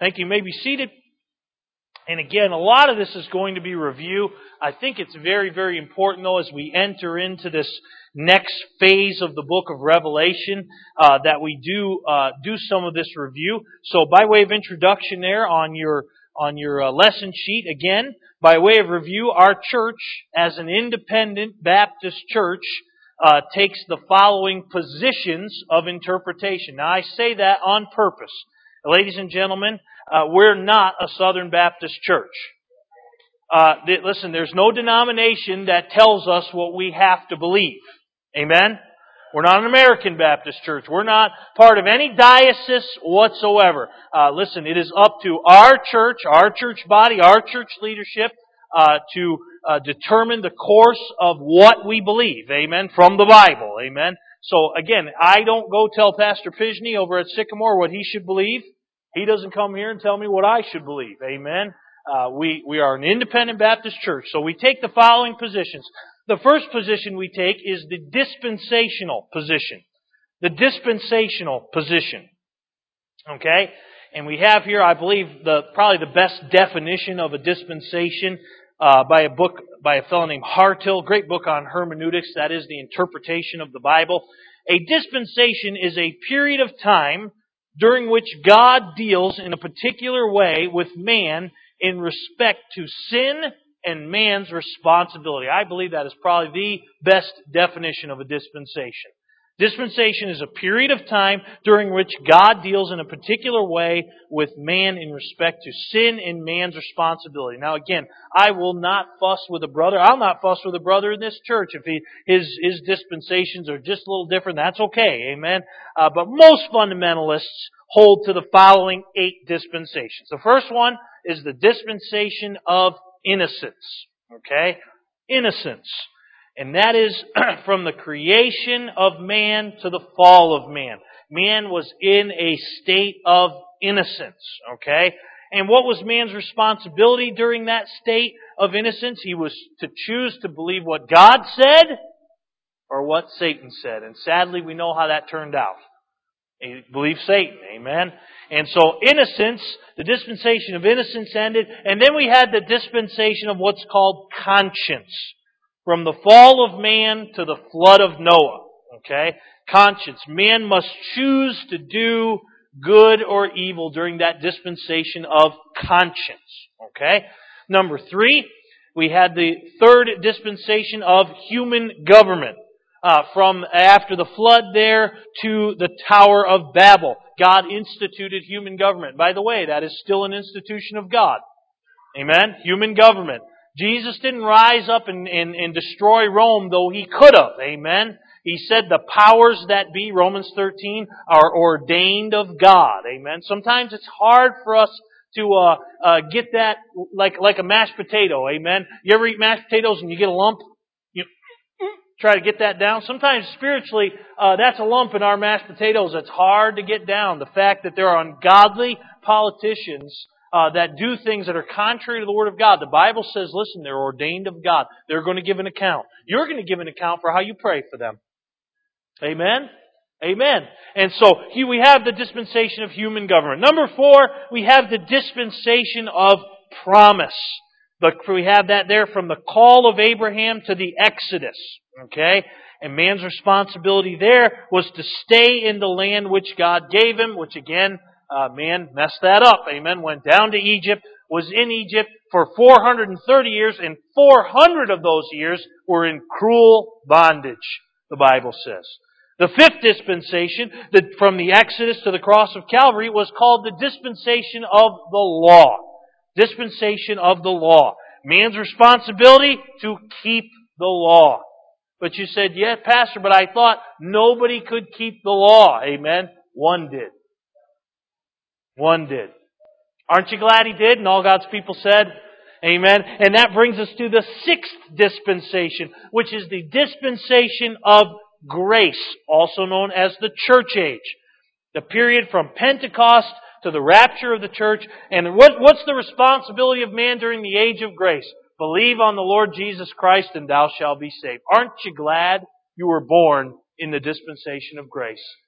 Thank you. You may be seated. And again, a lot of this is going to be review. I think it's very, very important, though, as we enter into this next phase of the book of Revelation, that we do some of this review. So, by way of introduction, there on your lesson sheet, again, by way of review, our church, as an independent Baptist church, takes the following positions of interpretation. Now, I say that on purpose. Ladies and gentlemen, we're not a Southern Baptist church. Listen, there's no denomination that tells us what we have to believe. Amen? We're not an American Baptist church. We're not part of any diocese whatsoever. Listen, it is up to our church body, our church leadership, to determine the course of what we believe. Amen? From the Bible. Amen? So again, I don't go tell Pastor Pisney over at Sycamore what he should believe. He doesn't come here and tell me what I should believe. Amen? We are an independent Baptist church, so we take the following positions. The first position we take is the dispensational position. The dispensational position. Okay? And we have here, I believe, probably the best definition of a dispensation by a fellow named Hartill. Great book on hermeneutics. That is the interpretation of the Bible. A dispensation is a period of time during which God deals in a particular way with man in respect to sin and man's responsibility. I believe that is probably the best definition of a dispensation. Dispensation is a period of time during which God deals in a particular way with man in respect to sin and man's responsibility. Now again, I will not fuss with a brother. I'll not fuss with a brother in this church. If his dispensations are just a little different, that's okay. Amen? But most fundamentalists hold to the following 8 dispensations. The first one is the dispensation of innocence. Okay? Innocence. And that is from the creation of man to the fall of man. Man was in a state of innocence. Okay? And what was man's responsibility during that state of innocence? He was to choose to believe what God said or what Satan said. And sadly, we know how that turned out. He believed Satan. Amen? And so innocence, the dispensation of innocence ended. And then we had the dispensation of what's called conscience. From the fall of man to the flood of Noah. Okay? Conscience. Man must choose to do good or evil during that dispensation of conscience. Okay? Number 3, we had the third dispensation of human government. From after the flood there to the Tower of Babel. God instituted human government. By the way, that is still an institution of God. Amen? Human government. Jesus didn't rise up and destroy Rome, though He could have. Amen? He said the powers that be, Romans 13, are ordained of God. Amen? Sometimes it's hard for us to get that like a mashed potato. Amen? You ever eat mashed potatoes and you get a lump? You try to get that down. Sometimes spiritually, that's a lump in our mashed potatoes. It's hard to get down. The fact that there are ungodly politicians that do things that are contrary to the Word of God. The Bible says, listen, they're ordained of God. They're going to give an account. You're going to give an account for how you pray for them. Amen? Amen. And so, here we have the dispensation of human government. Number 4, we have the dispensation of promise. We have that there from the call of Abraham to the Exodus. Okay? And man's responsibility there was to stay in the land which God gave him, which again, man messed that up. Amen. Went down to Egypt, was in Egypt for 430 years, and 400 of those years were in cruel bondage, the Bible says. The 5th dispensation, from the Exodus to the cross of Calvary, was called the dispensation of the law. Dispensation of the law. Man's responsibility to keep the law. But you said, yeah, Pastor, but I thought nobody could keep the law. Amen. One did. One did. Aren't you glad He did? And all God's people said, amen. And that brings us to the 6th dispensation, which is the dispensation of grace, also known as the church age. The period from Pentecost to the rapture of the church. And what's the responsibility of man during the age of grace? Believe on the Lord Jesus Christ and thou shalt be saved. Aren't you glad you were born in the dispensation of grace?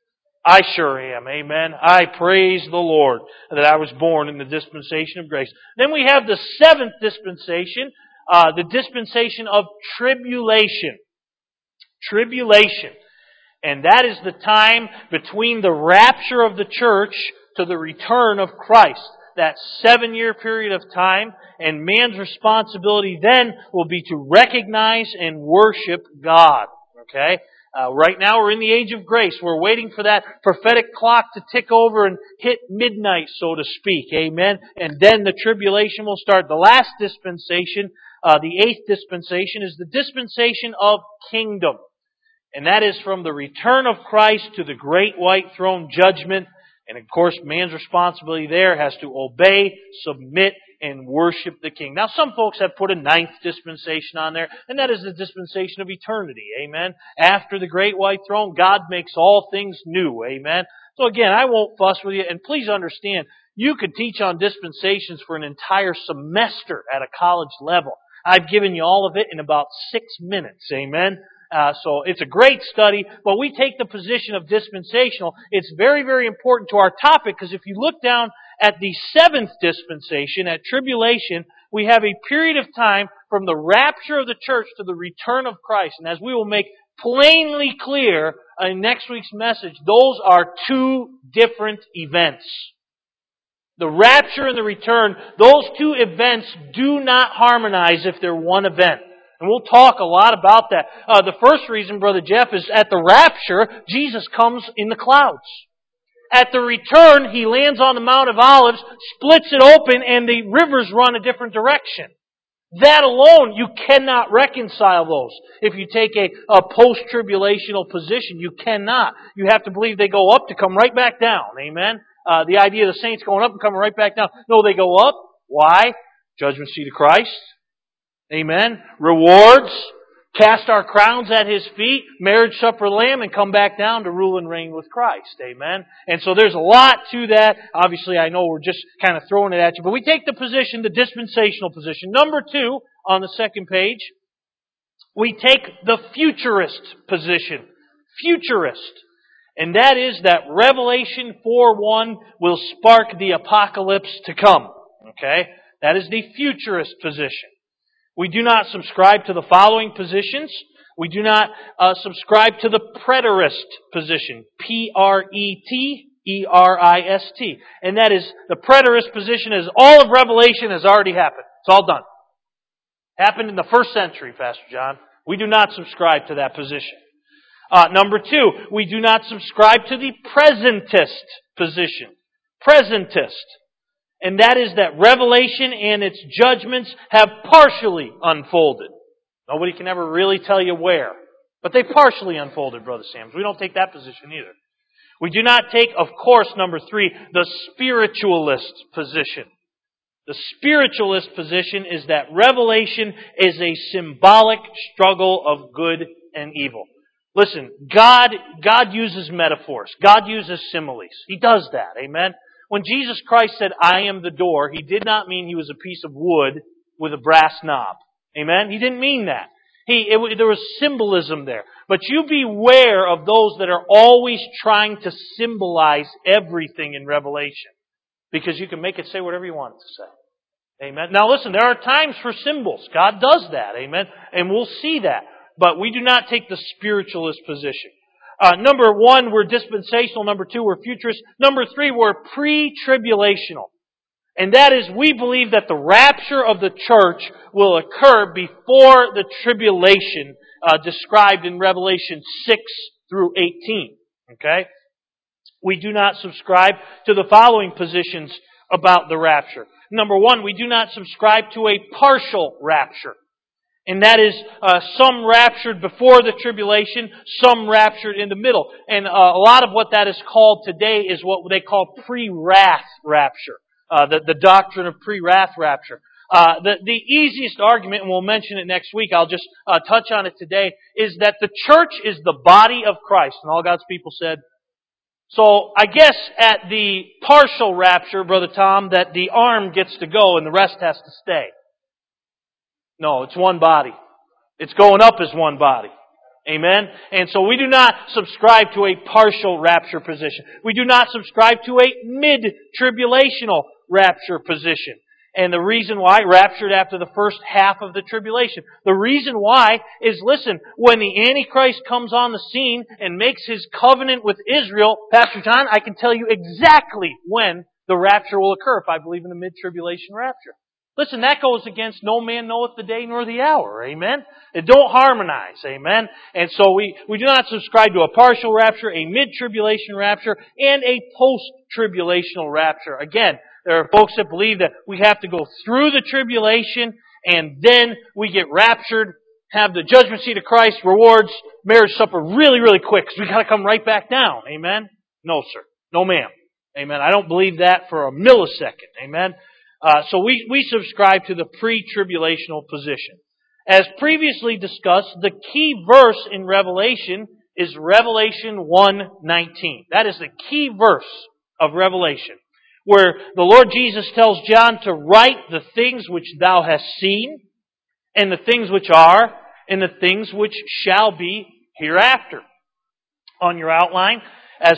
I sure am. Amen. I praise the Lord that I was born in the dispensation of grace. Then we have the seventh dispensation, the dispensation of tribulation. Tribulation. And that is the time between the rapture of the church to the return of Christ. That 7-year period of time, and man's responsibility then will be to recognize and worship God. Okay? Right now we're in the age of grace. We're waiting for that prophetic clock to tick over and hit midnight, so to speak. Amen? And then the tribulation will start. The last dispensation, the eighth dispensation, is the dispensation of kingdom. And that is from the return of Christ to the great white throne judgment. And of course, man's responsibility there has to obey, submit, and worship the King. Now, some folks have put a ninth dispensation on there, and that is the dispensation of eternity. Amen. After the great white throne, God makes all things new. Amen. So again, I won't fuss with you, and please understand, you could teach on dispensations for an entire semester at a college level. I've given you all of it in about 6 minutes. Amen. So it's a great study, but we take the position of dispensational. It's very, very important to our topic, because if you look down at the seventh dispensation, at tribulation, we have a period of time from the rapture of the church to the return of Christ. And as we will make plainly clear in next week's message, those are two different events. The rapture and the return, those two events do not harmonize if they're one event. And we'll talk a lot about that. The first reason, Brother Jeff, is at the rapture, Jesus comes in the clouds. At the return, He lands on the Mount of Olives, splits it open, and the rivers run a different direction. That alone, you cannot reconcile those. If you take a post-tribulational position, you cannot. You have to believe they go up to come right back down. Amen? The idea of the saints going up and coming right back down. No, they go up. Why? Judgment seat of Christ. Amen. Rewards. Cast our crowns at His feet. Marriage supper lamb, and come back down to rule and reign with Christ. Amen. And so there's a lot to that. Obviously, I know we're just kind of throwing it at you, but we take the position, the dispensational position. Number 2, on the second page, we take the futurist position. Futurist. And that is that Revelation 4:1 will spark the apocalypse to come. Okay? That is the futurist position. We do not subscribe to the following positions. We do not subscribe to the preterist position. Preterist. And that is, the preterist position is all of Revelation has already happened. It's all done. Happened in the 1st century, Pastor John. We do not subscribe to that position. Number 2, we do not subscribe to the presentist position. Presentist. And that is that Revelation and its judgments have partially unfolded. Nobody can ever really tell you where. But they partially unfolded, Brother Sam. We don't take that position either. We do not take, of course, number 3, the spiritualist position. The spiritualist position is that Revelation is a symbolic struggle of good and evil. Listen, God uses metaphors. God uses similes. He does that. Amen? When Jesus Christ said, I am the door, He did not mean He was a piece of wood with a brass knob. Amen? He didn't mean that. There was symbolism there. But you beware of those that are always trying to symbolize everything in Revelation. Because you can make it say whatever you want it to say. Amen? Now listen, there are times for symbols. God does that. Amen? And we'll see that. But we do not take the spiritualist position. Number 1, we're dispensational. Number 2, we're futurist. Number 3, we're pre-tribulational. And that is, we believe that the rapture of the church will occur before the tribulation described in Revelation 6 through 18. Okay? We do not subscribe to the following positions about the rapture. Number 1, we do not subscribe to a partial rapture. And that is, some raptured before the tribulation, some raptured in the middle. And a lot of what that is called today is what they call pre-wrath rapture. The doctrine of pre-wrath rapture. The easiest argument, and we'll mention it next week, I'll just touch on it today, is that the church is the body of Christ. And all God's people said. So I guess at the partial rapture, Brother Tom, that the arm gets to go and the rest has to stay. No, it's one body. It's going up as one body. Amen? And so we do not subscribe to a partial rapture position. We do not subscribe to a mid-tribulational rapture position. And the reason why, raptured after the first half of the tribulation. The reason why is, listen, when the Antichrist comes on the scene and makes his covenant with Israel, Pastor John, I can tell you exactly when the rapture will occur if I believe in the mid-tribulation rapture. Listen, that goes against no man knoweth the day nor the hour. Amen? It don't harmonize. Amen? And so we do not subscribe to a partial rapture, a mid-tribulation rapture, and a post-tribulational rapture. Again, there are folks that believe that we have to go through the tribulation and then we get raptured, have the judgment seat of Christ, rewards, marriage supper really, really quick because we got to come right back down. Amen? No, sir. No, ma'am. Amen. I don't believe that for a millisecond. Amen? So we subscribe to the pre-tribulational position. As previously discussed, the key verse in Revelation is Revelation 1:19. That is the key verse of Revelation, where the Lord Jesus tells John to write the things which thou hast seen, and the things which are, and the things which shall be hereafter. On your outline, as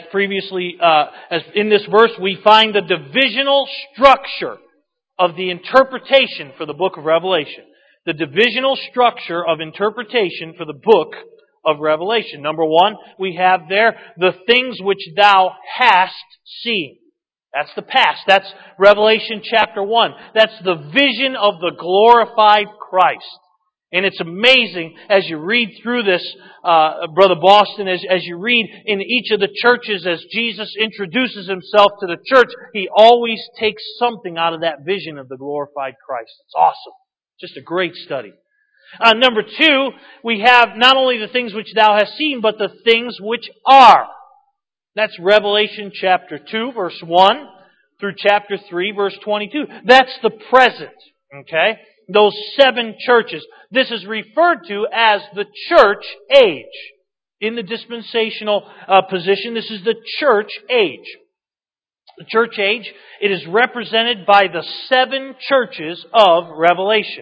in this verse, we find the divisional structure of the interpretation for the book of Revelation. The divisional structure of interpretation for the book of Revelation. Number one, we have there the things which thou hast seen. That's the past. That's Revelation chapter 1. That's the vision of the glorified Christ. And it's amazing as you read through this, Brother Boston, as you read in each of the churches, as Jesus introduces Himself to the church, He always takes something out of that vision of the glorified Christ. It's awesome. Just a great study. Number two, we have not only the things which thou hast seen, but the things which are. That's Revelation chapter 2, verse 1, through chapter 3, verse 22. That's the present. Okay? Those 7 churches. This is referred to as the church age. In the dispensational position, this is the church age. The church age, it is represented by the 7 churches of Revelation.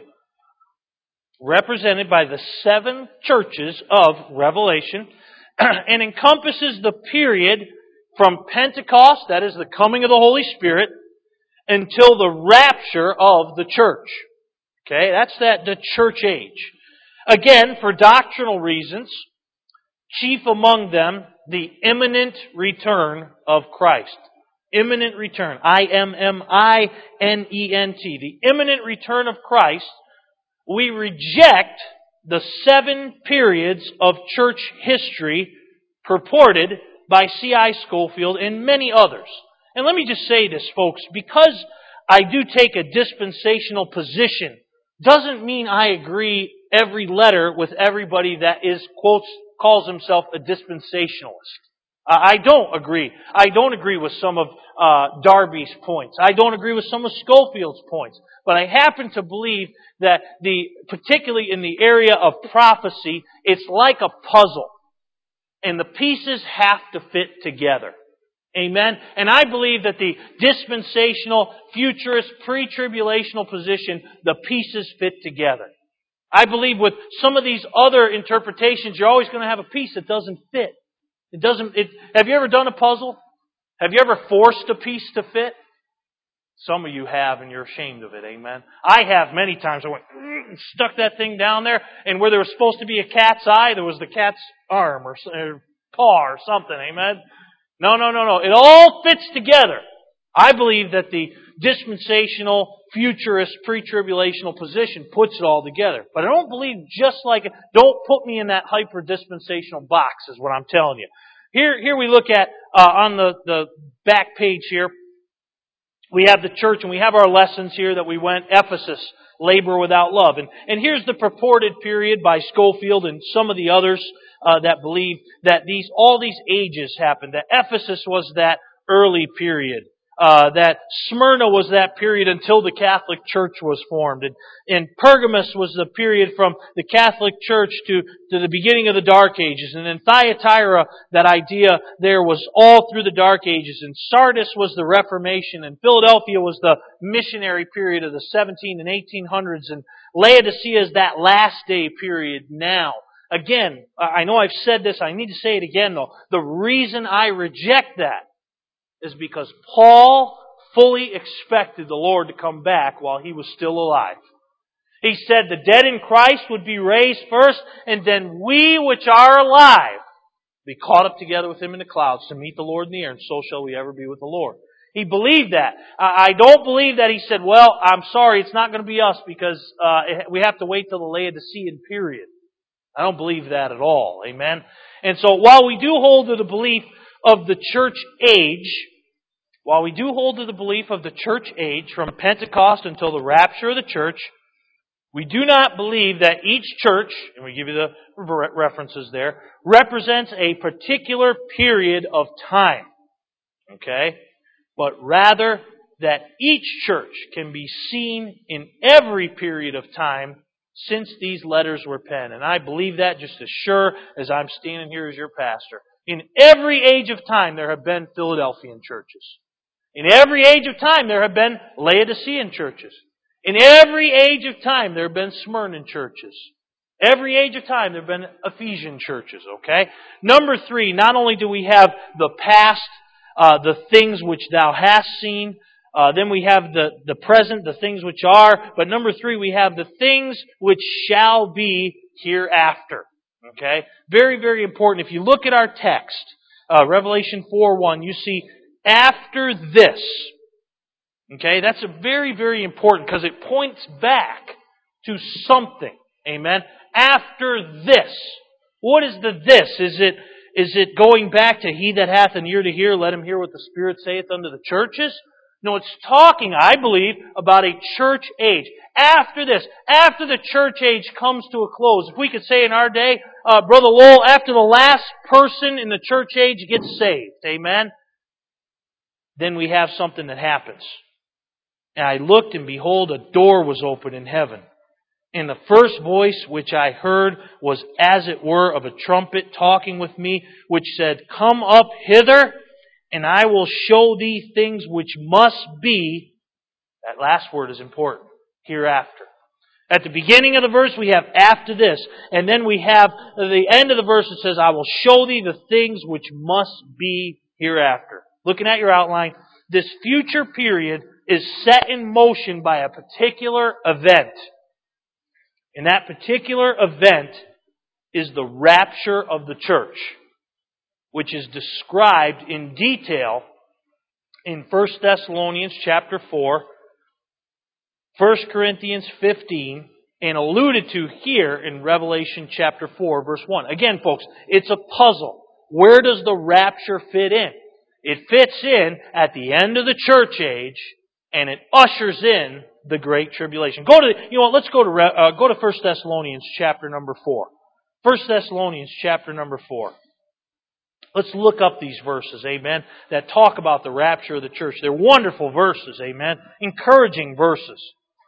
Represented by the 7 churches of Revelation, and encompasses the period from Pentecost, that is the coming of the Holy Spirit, until the rapture of the church. Okay, that's the church age. Again, for doctrinal reasons, chief among them, the imminent return of Christ. Imminent return. I-M-M-I-N-E-N-T. The imminent return of Christ. We reject the 7 periods of church history purported by C.I. Scofield and many others. And let me just say this, folks, because I do take a dispensational position, doesn't mean I agree every letter with everybody that calls himself a dispensationalist. I don't agree. I don't agree with some of Darby's points. I don't agree with some of Scofield's points. But I happen to believe that particularly in the area of prophecy, it's like a puzzle. And the pieces have to fit together. Amen? And I believe that the dispensational, futurist, pre-tribulational position, the pieces fit together. I believe with some of these other interpretations, you're always going to have a piece that doesn't fit. Have you ever done a puzzle? Have you ever forced a piece to fit? Some of you have, and you're ashamed of it. Amen. I have many times. I went, stuck that thing down there, and where there was supposed to be a cat's eye, there was the cat's arm or paw or something. Amen. No. It all fits together. I believe that the dispensational, futurist, pre-tribulational position puts it all together. But I don't believe don't put me in that hyper-dispensational box is what I'm telling you. Here we look at, on the back page here, we have the church and we have our lessons here that we went, Ephesus, labor without love. And here's the purported period by Scofield and some of the others that believe that all these ages happened. That Ephesus was that early period. That Smyrna was that period until the Catholic Church was formed. And Pergamus was the period from the Catholic Church to the beginning of the Dark Ages. And in Thyatira, that idea there was all through the Dark Ages. And Sardis was the Reformation. And Philadelphia was the missionary period of the 17 and 1800s. And Laodicea is that last day period now. again, I know I've said this, I need to say it again though. The reason I reject that is because Paul fully expected the Lord to come back while he was still alive. He said the dead in Christ would be raised first, and then we which are alive be caught up together with Him in the clouds to meet the Lord in the air, and so shall we ever be with the Lord. He believed that. I don't believe that he said, well, I'm sorry, it's not going to be us because we have to wait till the Laodicean period. I don't believe that at all. Amen? And so while we do hold to the belief of the church age, from Pentecost until the rapture of the church, we do not believe that each church, and we give you the references there, represents a particular period of time. Okay? But rather that each church can be seen in every period of time since these letters were penned. And I believe that just as sure as I'm standing here as your pastor. In every age of time there have been Philadelphian churches. In every age of time there have been Laodicean churches. In every age of time there have been Smyrna churches. Every age of time there have been Ephesian churches. Okay? Number 3, not only do we have the past, the things which thou hast seen. Then we have the present, the things which are. But number 3, we have the things which shall be hereafter. Okay? Very, very important. If you look at our text, Revelation 4:1, you see, after this. Okay? That's a very, very important because it points back to something. Amen? After this. What is the this? Is it going back to he that hath an ear to hear, let him hear what the Spirit saith unto the churches? No, it's talking, I believe, about a church age. After this, after the church age comes to a close, if we could say in our day, Brother Lowell, after the last person in the church age gets saved, amen, then we have something that happens. And I looked, and behold, a door was opened in heaven. And the first voice which I heard was as it were of a trumpet talking with me, which said, Come up hither, and I will show thee things which must be, that last word is important, hereafter. At the beginning of the verse we have after this, and then we have at the end of the verse it says, I will show thee the things which must be hereafter. Looking at your outline, this future period is set in motion by a particular event. And that particular event is the rapture of the church, which is described in detail in 1 Thessalonians chapter 4, 1 Corinthians 15, and alluded to here in Revelation chapter 4, verse 1. Again, folks, it's a puzzle. Where does the rapture fit in? It fits in at the end of the church age, and it ushers in the Great Tribulation. Let's go to 1 Thessalonians chapter number 4. 1 Thessalonians chapter number 4. Let's look up these verses, amen, that talk about the rapture of the church. They're wonderful verses, amen, encouraging verses.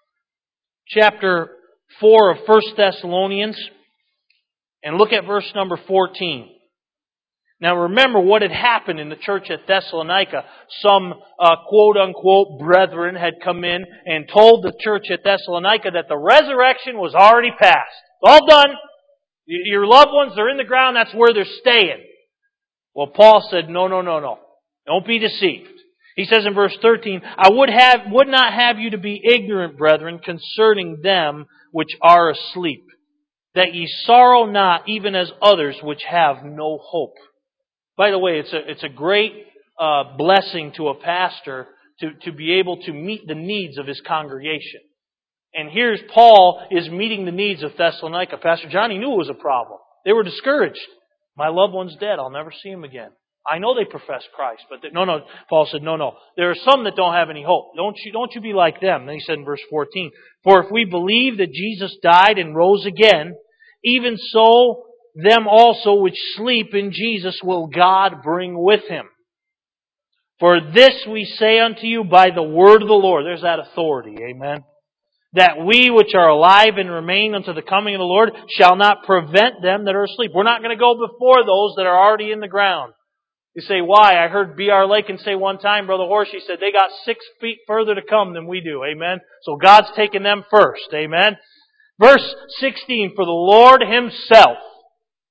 Chapter 4 of 1 Thessalonians, and look at verse number 14. Now remember what had happened in the church at Thessalonica. Some quote-unquote brethren had come in and told the church at Thessalonica that the resurrection was already past. It's all done. Your loved ones, they're in the ground, that's where they're staying. Well, Paul said, no. Don't be deceived. He says in verse 13, I would not have you to be ignorant, brethren, concerning them which are asleep, that ye sorrow not, even as others which have no hope. By the way, it's a great blessing to a pastor to be able to meet the needs of his congregation. And here's Paul is meeting the needs of Thessalonica. Pastor Johnny knew it was a problem. They were discouraged. My loved one's dead. I'll never see him again. I know they profess Christ, but no. Paul said, no. There are some that don't have any hope. Don't you be like them. Then he said in verse 14, For if we believe that Jesus died and rose again, even so them also which sleep in Jesus will God bring with Him. For this we say unto you by the word of the Lord. There's that authority, amen. That we which are alive and remain unto the coming of the Lord shall not prevent them that are asleep. We're not going to go before those that are already in the ground. You say, why? I heard B.R. Lakin say one time, Brother Horsey said, they got 6 feet further to come than we do, amen. So God's taking them first, amen. Verse 16, For the Lord Himself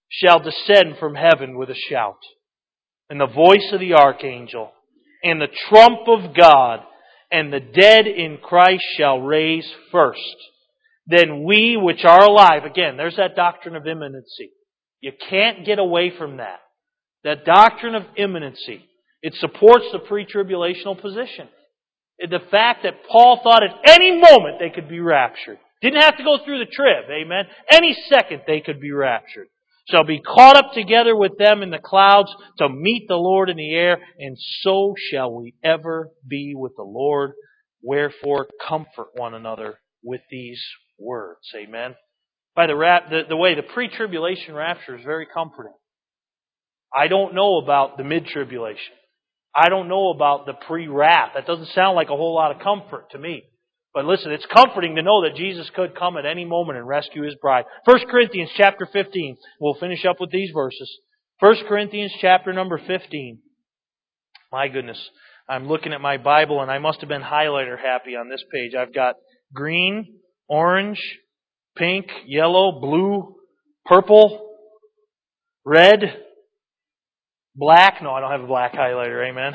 shall descend from heaven with a shout, and the voice of the archangel, and the trump of God, and the dead in Christ shall raise first. Then we which are alive," again, there's that doctrine of imminency. You can't get away from that. That doctrine of imminency. It supports the pre-tribulational position. The fact that Paul thought at any moment they could be raptured. Didn't have to go through the trib, amen? Any second they could be raptured. Shall be caught up together with them in the clouds to meet the Lord in the air, and so shall we ever be with the Lord. Wherefore comfort one another with these words. Amen. By the way, the pre-tribulation rapture is very comforting. I don't know about the mid-tribulation. I don't know about the pre-wrath. That doesn't sound like a whole lot of comfort to me. But listen, it's comforting to know that Jesus could come at any moment and rescue His bride. 1 Corinthians chapter 15. We'll finish up with these verses. 1 Corinthians chapter number 15. My goodness. I'm looking at my Bible and I must have been highlighter happy on this page. I've got green, orange, pink, yellow, blue, purple, red, black. No, I don't have a black highlighter. Amen.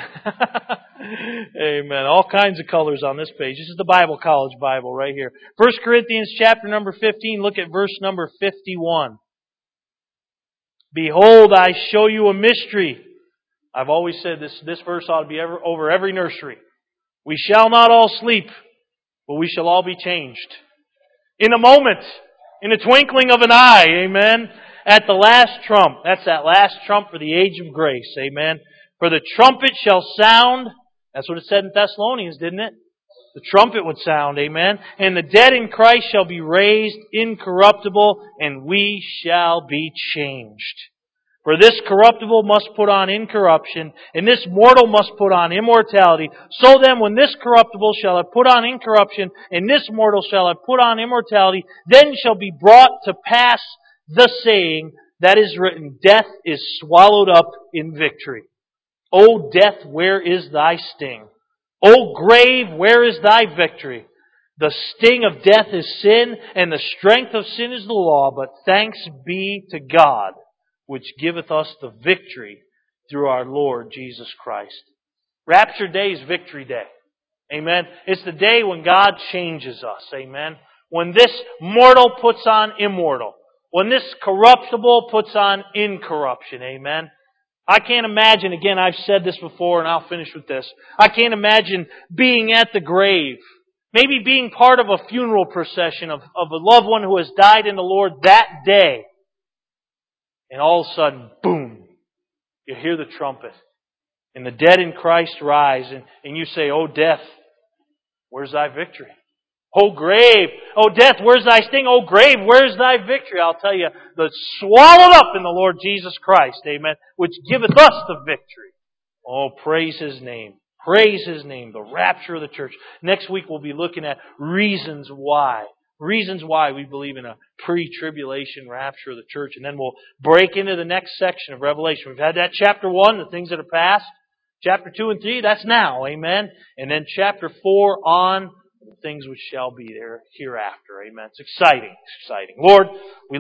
Amen. All kinds of colors on this page. This is the Bible College Bible right here. 1 Corinthians chapter number 15. Look at verse number 51. Behold, I show you a mystery. I've always said this verse ought to be over every nursery. We shall not all sleep, but we shall all be changed. In a moment, in a twinkling of an eye, amen. At the last trump. That's that last trump for the age of grace, amen. For the trumpet shall sound. That's what it said in Thessalonians, didn't it? The trumpet would sound, amen. And the dead in Christ shall be raised incorruptible, and we shall be changed. For this corruptible must put on incorruption, and this mortal must put on immortality. So then, when this corruptible shall have put on incorruption, and this mortal shall have put on immortality, then shall be brought to pass the saying that is written, Death is swallowed up in victory. O death, where is thy sting? O grave, where is thy victory? The sting of death is sin, and the strength of sin is the law, but thanks be to God, which giveth us the victory through our Lord Jesus Christ. Rapture Day is victory day. Amen. It's the day when God changes us. Amen. When this mortal puts on immortal. When this corruptible puts on incorruption. Amen. I can't imagine, again, I've said this before and I'll finish with this. I can't imagine being at the grave. Maybe being part of a funeral procession of a loved one who has died in the Lord that day. And all of a sudden, boom, you hear the trumpet. And the dead in Christ rise. And you say, O death, where's thy victory? O grave, O death, where's thy sting? O grave, where's thy victory? I'll tell you, that's swallowed up in the Lord Jesus Christ, amen, which giveth us the victory. Oh, praise His name. Praise His name, the rapture of the church. Next week we'll be looking at reasons why. Reasons why we believe in a pre-tribulation rapture of the church. And then we'll break into the next section of Revelation. We've had that chapter 1, the things that are past. Chapter 2 and 3, that's now. Amen. And then chapter 4 on the things which shall be there hereafter. Amen. It's exciting. It's exciting. Lord, we